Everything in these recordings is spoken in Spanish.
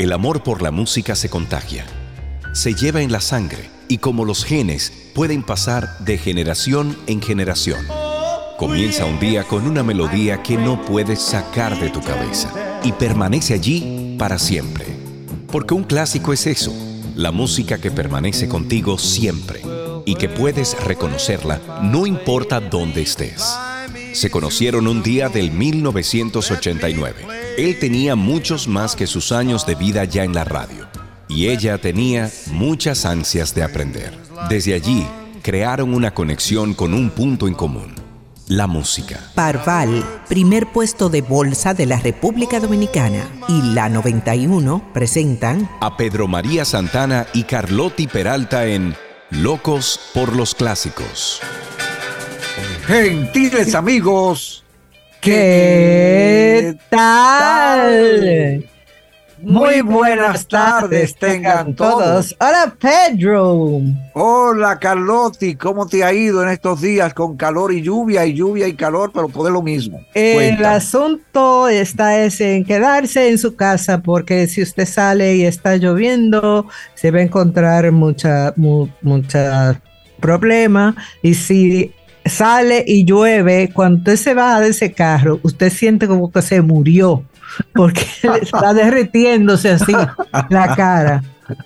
El amor por la música se contagia, se lleva en la sangre y como los genes pueden pasar de generación en generación. Comienza un día con una melodía que no puedes sacar de tu cabeza y permanece allí para siempre. Porque un clásico es eso, la música que permanece contigo siempre y que puedes reconocerla no importa dónde estés. Se conocieron un día del 1989. Él tenía muchos más que sus años de vida ya en la radio y ella tenía muchas ansias de aprender. Desde allí, crearon una conexión con un punto en común: la música. Parval, primer puesto de bolsa de la República Dominicana, y La 91 presentan a Pedro María Santana y Carlotti Peralta en Locos por los Clásicos. Gentiles amigos, ¿qué tal? Muy buenas tardes tengan todos. Hola, Pedro. Hola, Carlotti, ¿cómo te ha ido en estos días con calor y lluvia y calor, pero todo es lo mismo? El asunto está en quedarse en su casa, porque si usted sale y está lloviendo, se va a encontrar mucha problema. Y si sale y llueve, cuando usted se baja de ese carro, usted siente como que se murió, porque está derritiéndose así la cara.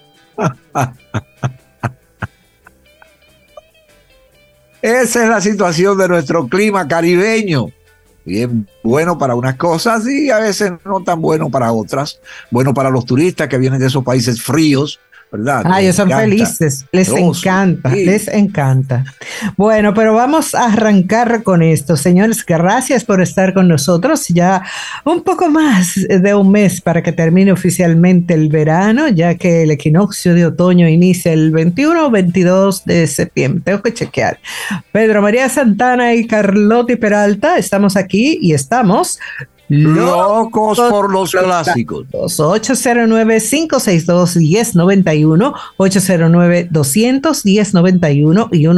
Esa es la situación de nuestro clima caribeño. Bien bueno para unas cosas y a veces no tan bueno para otras. Bueno para los turistas que vienen de esos países fríos, ¿verdad? Ellos son felices, les encanta. Bueno, pero vamos a arrancar con esto. Señores, gracias por estar con nosotros. Ya un poco más de un mes para que termine oficialmente el verano, ya que el equinoccio de otoño inicia el 21 o 22 de septiembre. Tengo que chequear. Pedro María Santana y Carlotti Peralta, estamos aquí y estamos locos por los clásicos. 809-562-1091, 809-200-1091 y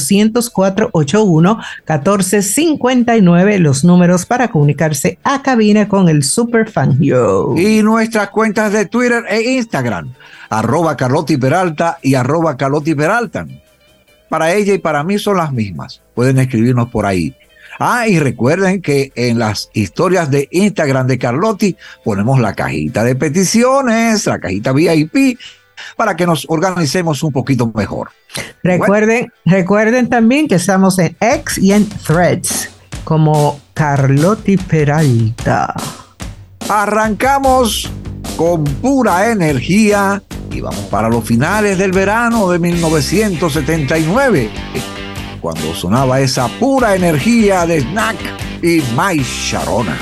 1-800-481-1459, los números para comunicarse a cabina con el Superfan Yo. Y nuestras cuentas de Twitter e Instagram, @Carlotti Peralta y @Carlotti Peralta. Para ella y para mí son las mismas. Pueden escribirnos por ahí. Y recuerden que en las historias de Instagram de Carlotti ponemos la cajita de peticiones, la cajita VIP, para que nos organicemos un poquito mejor. Recuerden también que estamos en X y en Threads como Carlotti Peralta. Arrancamos con pura energía y vamos para los finales del verano de 1979. Cuando sonaba esa pura energía de Snack y My Sharona.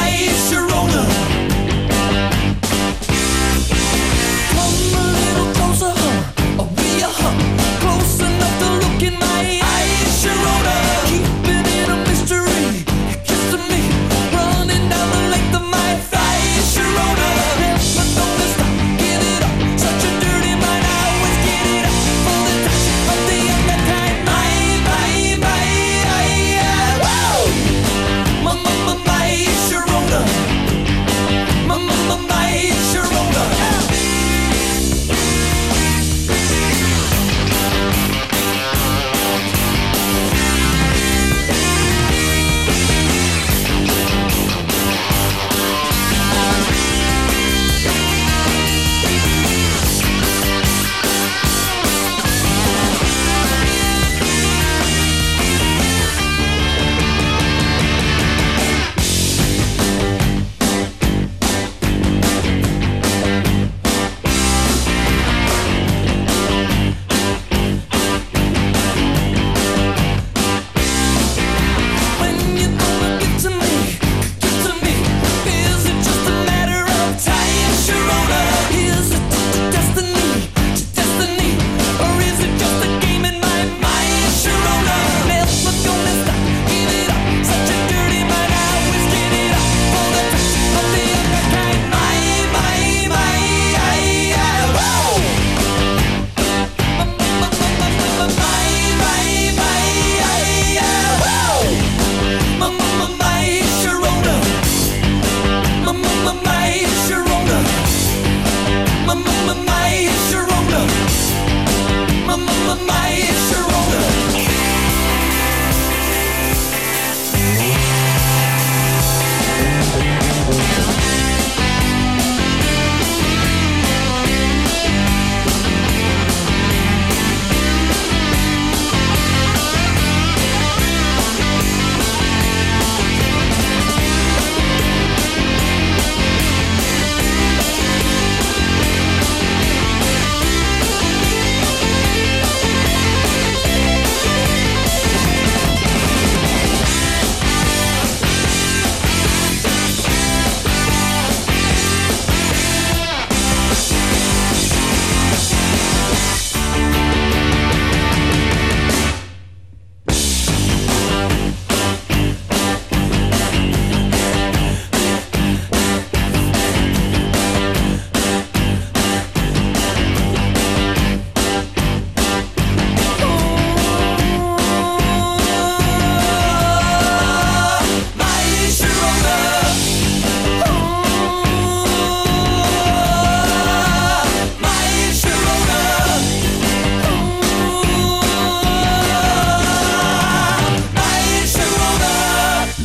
Come a little closer.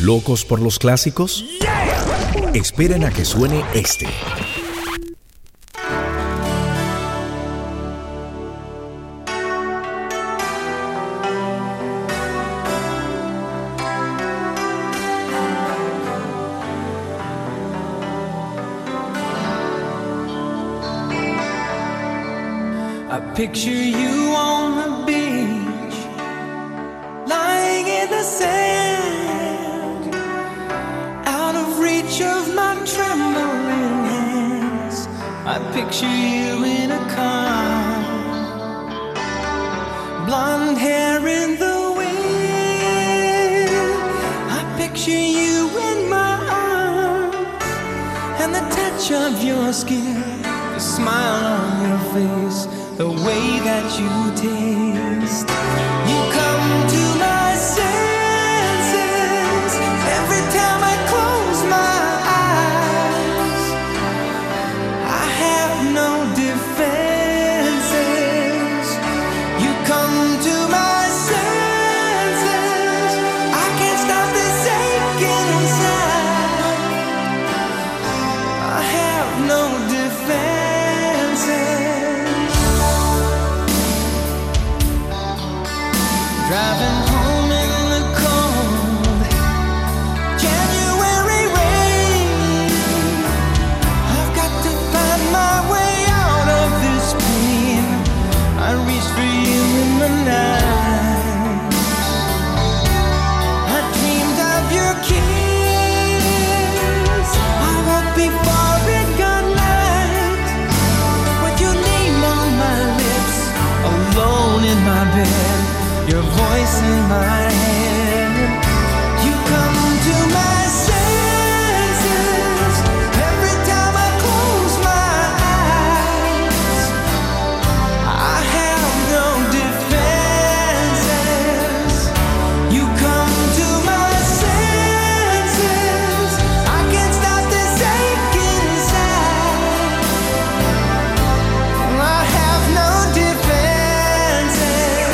¿Locos por los clásicos? Esperen a que suene este. I picture you on the beach, lying in the sand, out of reach of my trembling hands. I picture you in a car, blonde hair in the wind. I picture you in my arms, and the touch of your skin, the smile on your face, the way that you taste. You come to my senses every time I close my eyes. I have no defenses. You come to my senses. I can't stop this aching inside. I have no defenses. Driving home in the cold January rain, I've got to find my way out of this pain. I reach for you in the night. I dreamed of your kiss. I woke before it got light, with your name on my lips, alone in my bed, your voice in my head. You come to my senses every time I close my eyes. I have no defenses. You come to my senses. I can't stop this aching inside. I have no defenses.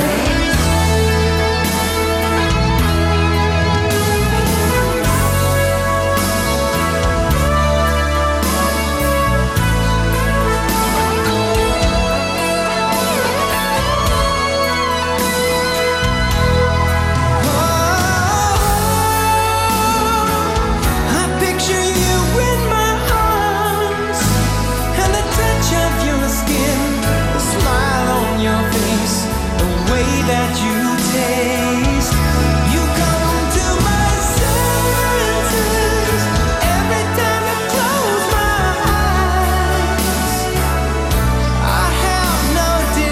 I picture you in my arms, and the touch of your skin, the smile on your face, the way that you taste. You come to my senses every time I close my eyes. I have no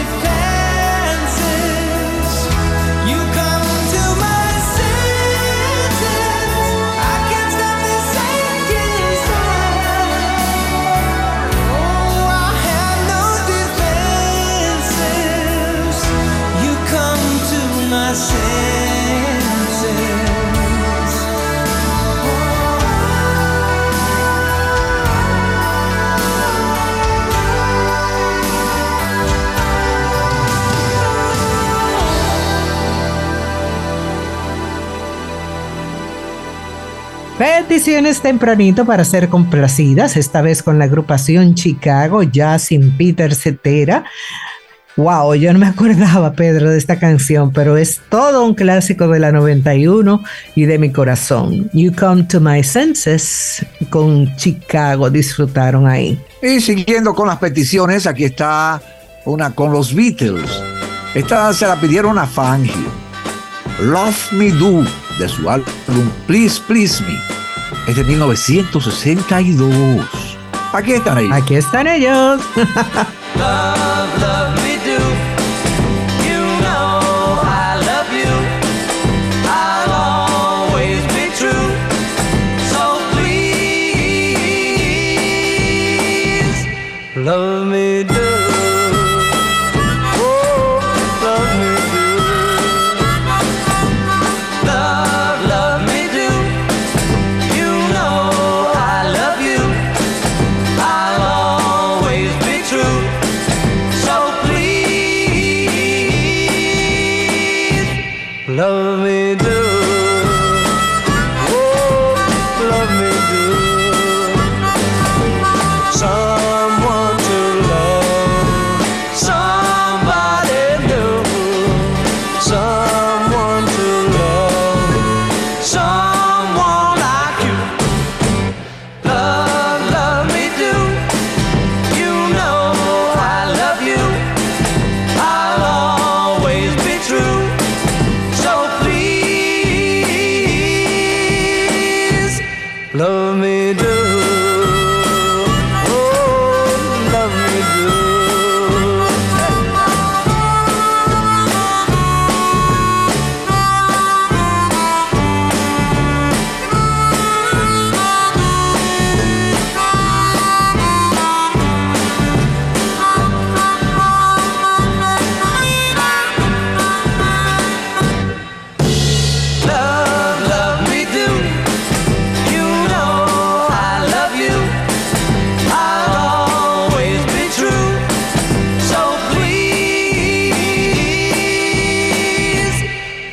defenses. You come to my senses. I can't stop this aching inside. Oh, I have no defenses. You come to my senses. Peticiones tempranito para ser complacidas, esta vez con la agrupación Chicago, ya sin Peter Cetera. Wow, yo no me acordaba, Pedro, de esta canción, pero es todo un clásico de la 91 y de mi corazón. You Come to My Senses con Chicago, disfrutaron ahí. Y siguiendo con las peticiones, aquí está una con los Beatles. Esta se la pidieron a Fangio. Love Me Do, de su álbum Please Please Me. Es de 1962. Aquí están ellos. Aquí están ellos. Love, love me do. You know I love you. I'll always be true. So please, love me do. Oh, love me do. Love, love me do. You know I love you. I'll always be true. So please, love me do. Oh,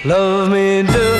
Love me do.